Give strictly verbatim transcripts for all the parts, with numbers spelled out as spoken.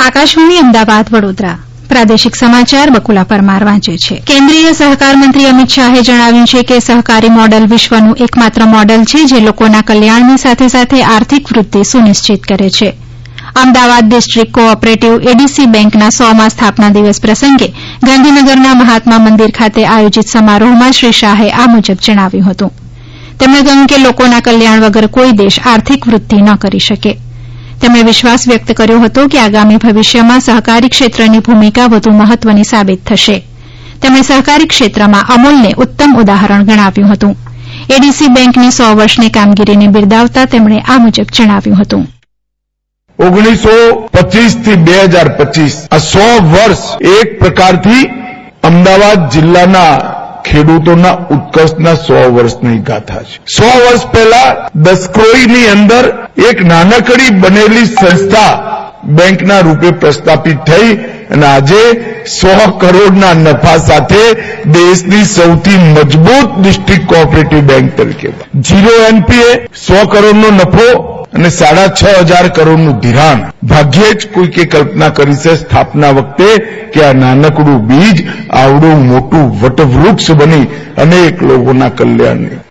આકાશવાણી અમદાવાદ વડોદરા પ્રાદેશિક સમાચાર બકુલા પરમાર વાંચે છે. કેન્દ્રીય સહકાર મંત્રી અમિત શાહે જણાવ્યું છે કે સહકારી મોડલ વિશ્વનું એકમાત્ર મોડલ છે જે લોકોના કલ્યાણની સાથે સાથે આર્થિક વૃદ્ધિ સુનિશ્ચિત કરે છે. Ahmedabad district cooperative ADC બેંકના સોમા સ્થાપના દિવસ પ્રસંગે ગાંધીનગરના મહાત્મા મંદિર ખાતે આયોજિત સમારોહમાં શ્રી શાહે આ મુજબ જણાવ્યું હતું. તેમણે કહ્યું કે લોકોના કલ્યાણ વગર કોઈ દેશ આર્થિક વૃદ્ધિ ન કરી શકે. તેમણે વિશ્વાસ વ્યક્ત કર્યો હતો કે આગામી ભવિષ્યમાં સહકારી ક્ષેત્રની ભૂમિકા વધુ મહત્વની સાબિત થશે. તેમણે સહકારી ક્ષેત્રમાં અમૂલને ઉત્તમ ઉદાહરણ ગણાવ્યું હતું. એડીસી બેંકની સો વર્ષની કામગીરીને બિરદાવતા તેમણે આ મુજબ જણાવ્યું હતું. ઓગણીસો પચીસ થી બે હજાર પચીસ આ સો વર્ષ એક પ્રકારથી અમદાવાદ જિલ્લાના ખેડૂતોના ઉત્કર્ષના સો વર્ષની ગાથા છે. સો વર્ષ પહેલા દસક્રોઈની અંદર એક નાનકડી બનેલી સંસ્થા બેંકના રૂપે પ્રસ્થાપિત થઈ અને આજે સો કરોડના નફા સાથે દેશની સૌથી મજબૂત ડિસ્ટ્રિક્ટ કોઓપરેટિવ બેંક તરીકે ઝીરો એનપીએ, સો કરોડનો નફો અને સાડા છ હજાર કરોડનું ધિરાણ. ભાગ્યે જ કોઈકે કલ્પના કરી છે સ્થાપના વખતે કે આ નાનકડું બીજ આવડું મોટું વટવૃક્ષ બની અનેક લોકોના કલ્યાણની.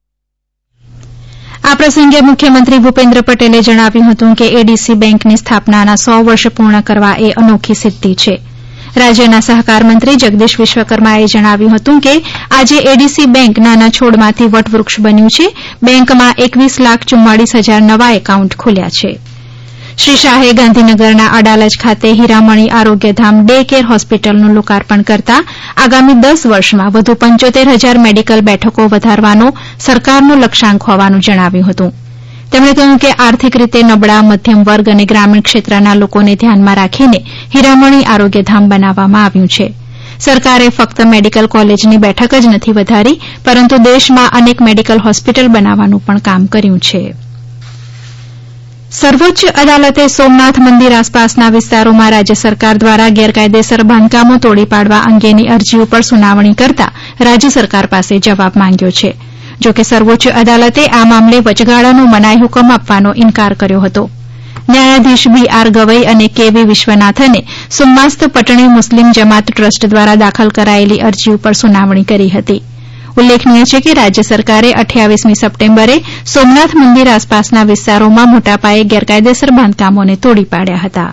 આ પ્રસંગે મુખ્યમંત્રી ભૂપેન્દ્ર પટેલે જણાવ્યું હતું કે એડીસી બેંકની સ્થાપનાના સો વર્ષ પૂર્ણ કરવા એ અનોખી સિદ્ધિ છે. રાજ્યના સહકાર મંત્રી જગદીશ વિશ્વકર્માએ જણાવ્યું હતું કે આજે એડીસી બેંક નાના છોડમાંથી વટવૃક્ષ બન્યું છે. બેંકમાં એકવીસ લાખ ચુમ્માળીસ હજાર નવા એકાઉન્ટ ખોલ્યા છે. શ્રી શાહે ગાંધીનગરના અડાલજ ખાતે હીરામણી આરોગ્યધામ ડે કેર હોસ્પિટલનું લોકાર્પણ કરતા આગામી દસ વર્ષમાં વધુ પંચોતેર હજાર મેડિકલ બેઠકો વધારવાનો સરકારનો લક્ષ્યાંક હોવાનું જણાવ્યું હતું. તેમણે કહ્યું કે આર્થિક રીતે નબળા, મધ્યમ વર્ગ અને ગ્રામીણ ક્ષેત્રના લોકોને ધ્યાનમાં રાખીને હીરામણી આરોગ્યધામ બનાવવામાં આવ્યું છે. સરકારે ફક્ત મેડિકલ કોલેજની બેઠક જ નથી વધારી, પરંતુ દેશમાં અનેક મેડિકલ હોસ્પિટલ બનાવવાનું પણ કામ કર્યું છે. સર્વોચ્ચ અદાલતે સોમનાથ મંદિર આસપાસના વિસ્તારોમાં રાજ્ય સરકાર દ્વારા ગેરકાયદેસર બાંધકામો તોડી પાડવા અંગેની અરજી ઉપર સુનાવણી કરતા રાજ્ય સરકાર પાસે જવાબ માંગ્યો છે. જોકે સર્વોચ્ચ અદાલતે આ મામલે વચગાળાનો મનાઈ હુકમ આપવાનો ઇન્કાર કર્યો હતો. ન્યાયાધીશ બી આર ગવઈ અને કે વી વિશ્વનાથને સુમ્માસ્ત પટણી મુસ્લિમ જમાત ટ્રસ્ટ દ્વારા દાખલ કરાયેલી અરજી ઉપર સુનાવણી કરી હતી. ઉલ્લેખનીય છે કે રાજ્ય સરકારે અઠ્યાવીસમી સપ્ટેમ્બરે સોમનાથ મંદિર આસપાસના વિસ્તારોમાં મોટાપાયે ગેરકાયદેસર બાંધકામોને તોડી પાડ્યા હતા.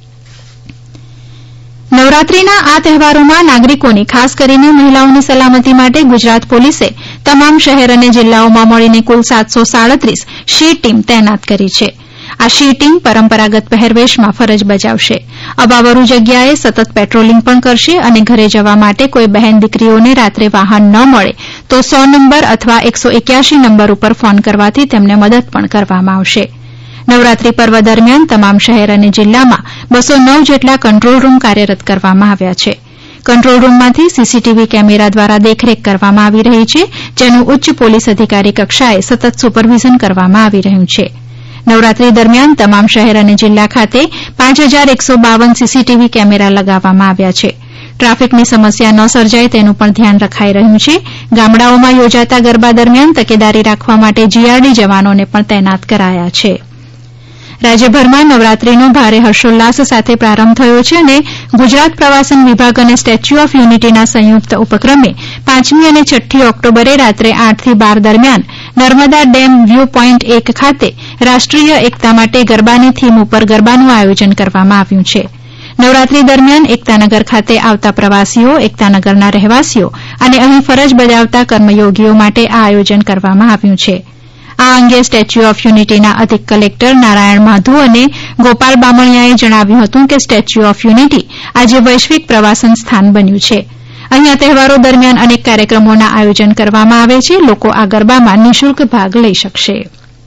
નવરાત્રીના આ તહેવારોમાં નાગરિકોની ખાસ કરીને મહિલાઓની સલામતી માટે ગુજરાત પોલીસે તમામ શહેર અને જિલ્લાઓમાં મળીને કુલ સાતસો સાડત્રીસ શી ટીમ તૈનાત કરી છે. આ શી ટીમ પરંપરાગત પહેરવેશમાં ફરજ બજાવશે. અબાવરૂ જગ્યાએ સતત પેટ્રોલિંગ પણ કરશે અને ઘરે જવા માટે કોઈ બહેન દીકરીઓને રાત્રે વાહન ન મળે તો સો નંબર અથવા એકસો એક્યાસી નંબર ઉપર ફોન કરવાથી તેમને મદદ પણ કરવામાં આવશે. નવરાત્રી પર્વ દરમિયાન તમામ શહેર અને જિલ્લામાં બસો નવ જેટલા કંટ્રોલ રૂમ કાર્યરત કરવામાં આવ્યા છે. કંટ્રોલ રૂમમાંથી સીસીટીવી કેમેરા દ્વારા દેખરેખ કરવામાં આવી રહી છે, જેનું ઉચ્ચ પોલીસ અધિકારી કક્ષાએ સતત સુપરવિઝન કરવામાં આવી રહ્યું છે. નવરાત્રી દરમિયાન તમામ શહેર અને જિલ્લા ખાતે પાંચ હજાર એકસો બાવન સીસીટીવી કેમેરા લગાવવામાં આવ્યા છે. ટ્રાફિકની સમસ્યા ન સર્જાય તેનું પણ ધ્યાન રખાઈ રહ્યું છે. ગામડાઓમાં યોજાતા ગરબા દરમિયાન તકેદારી રાખવા માટે જીઆરડી જવાનોને પણ તૈનાત કરાયા છે. રાજ્યભરમાં નવરાત્રીનો ભારે હર્ષોલ્લાસ સાથે પ્રારંભ થયો છે અને ગુજરાત પ્રવાસન વિભાગ અને સ્ટેચ્યુ ઓફ યુનિટીના સંયુક્ત ઉપક્રમે પાંચમી અને છઠ્ઠી ઓક્ટોબરે રાત્રે આઠથી બાર દરમિયાન નર્મદા ડેમ વ્યૂ પોઇન્ટ એક ખાતે રાષ્ટ્રીય એકતા માટે ગરબાની થીમ ઉપર ગરબાનું આયોજન કરવામાં આવ્યું છે. નવરાત્રી દરમિયાન એકતાનગર ખાતે આવતા પ્રવાસીઓ, એકતાનગરના રહેવાસીઓ અને અહીં ફરજ બજાવતા કર્મયોગીઓ માટે આ આયોજન કરવામાં આવ્યું છે. આ અંગે સ્ટેચ્યુ ઓફ યુનિટીના અધિક કલેક્ટર નારાયણ માધુ અને ગોપાલ બામણિયાએ જણાવ્યું હતું કે સ્ટેચ્યુ ઓફ યુનિટી આજે વૈશ્વિક પ્રવાસન સ્થાન બન્યું છે. અહીંયા તહેવારો દરમિયાન અનેક કાર્યક્રમોના આયોજન કરવામાં આવે છે. લોકો આ ગરબામાં નિઃશુલ્ક ભાગ લઈ શકશે.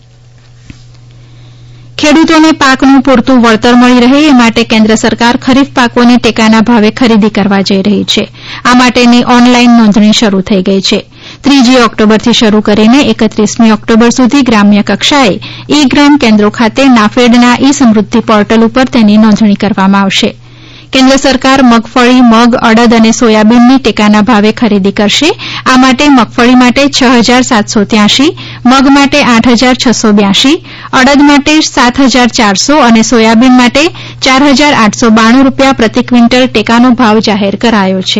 ખેડૂતોને પાકનું પૂરતું વળતર મળી રહે એ માટે કેન્દ્ર સરકાર ખરીફ પાકોની ટેકાના ભાવે ખરીદી કરવા જઈ રહી છે. આ માટેની ઓનલાઈન નોંધણી શરૂ થઈ ગઈ છે. ત્રીજી ઓક્ટોબરથી શરૂ કરીને એકત્રીસમી ઓક્ટોબર સુધી ગ્રામ્ય કક્ષાએ ઈ ગ્રામ કેન્દ્રો ખાતે નાફેડના ઈ સમૃદ્ધિ પોર્ટલ ઉપર તેની નોંધણી કરવામાં આવશે. કેન્દ્ર સરકાર મગફળી, મગ, અડદ અને સોયાબીનની ટેકાના ભાવે ખરીદી કરશે. આ માટે મગફળી માટે છ હજાર સાતસો ત્યાંશી, મગ માટે આઠ હજાર છસો બ્યાસી, અડદ માટે સાત હજાર ચારસો અને સોયાબીન માટે ચાર હજાર આઠસો બાણું રૂપિયા પ્રતિ ક્વિન્ટલ ટેકાનો ભાવ જાહેર કરાયો છે.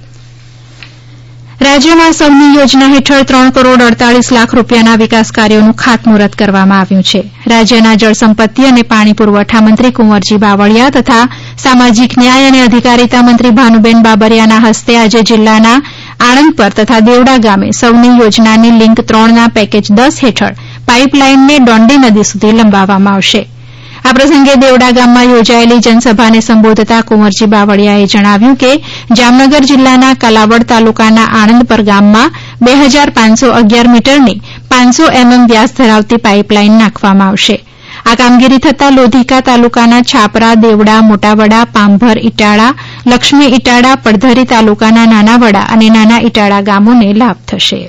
રાજ્યમાં સૌની યોજના હેઠળ ત્રણ કરોડ અડતાલીસ લાખ રૂપિયાના વિકાસ કાર્યોનું ખાતમુહૂર્ત કરવામાં આવ્યું છે. રાજ્યના જળસંપત્તિ અને પાણી પુરવઠા મંત્રી કુંવરજી બાવળિયા તથા સામાજિક ન્યાય અને અધિકારીતા મંત્રી ભાનુબેન બાબરિયાના હસ્તે આજે જિલ્લાના આણંદપર તથા દેવડા ગામે સૌની યોજનાની લિંક ત્રણના પેકેજ દસ હેઠળ પાઇપલાઇનને ડોંડી નદી સુધી લંબાવવામાં આવશે. આ પ્રસંગે દેવડા ગામમાં યોજાયેલી જનસભાને સંબોધતા કુંવરજી બાવળિયાએ જણાવ્યું કે જામનગર જિલ્લાના કલાવડ તાલુકાના આણંદપર ગામમાં બે હજાર પાંચસો અગિયાર મીટરની પાંચસો એમએમ વ્યાસ ધરાવતી પાઇપલાઇન નાખવામાં આવશે. આ કામગીરી થતાં લોધિકા તાલુકાના છાપરા, દેવડા, મોટાવડા, પાંભર, ઇટાળા, લક્ષ્મી ઇટાળા, પડધરી તાલુકાના નાનાવડા અને નાના ઇટાળા ગામોને લાભ થશે.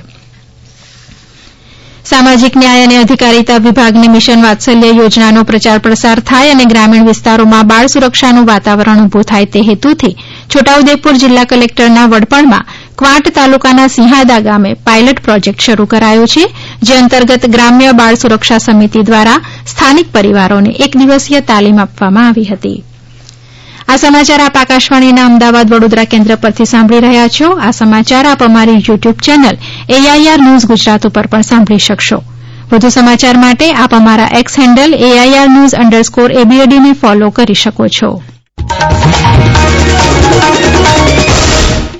સામાજિક ન્યાય અને અધિકારીતા વિભાગની મિશન વાત્સલ્ય યોજનાનો પ્રચાર પ્રસાર થાય અને ગ્રામીણ વિસ્તારોમાં બાળ સુરક્ષાનું વાતાવરણ ઉભું થાય તે હેતુથી છોટાઉદેપુર જિલ્લા કલેક્ટરના વડપણમાં ક્વાંટ તાલુકાના સિંહાદા ગામે પાયલટ પ્રોજેક્ટ શરૂ કરાયો છે, જે અંતર્ગત ગ્રામ્ય બાળ સુરક્ષા સમિતિ દ્વારા સ્થાનિક પરિવારોને એક દિવસીય તાલીમ આપવામાં આવી હતી. આ સમાચાર આપ આકાશવાણીના અમદાવાદ વડોદરા કેન્દ્ર પરથી સાંભળી રહ્યા છો. આ સમાચાર આપ અમારી YouTube channel AIR news Gujarat ઉપર પણ સાંભળી શકશો. વધુ સમાચાર માટે આપ અમારા X handle AIR news underscore એબીએડીને ફોલો કરી શકો છો.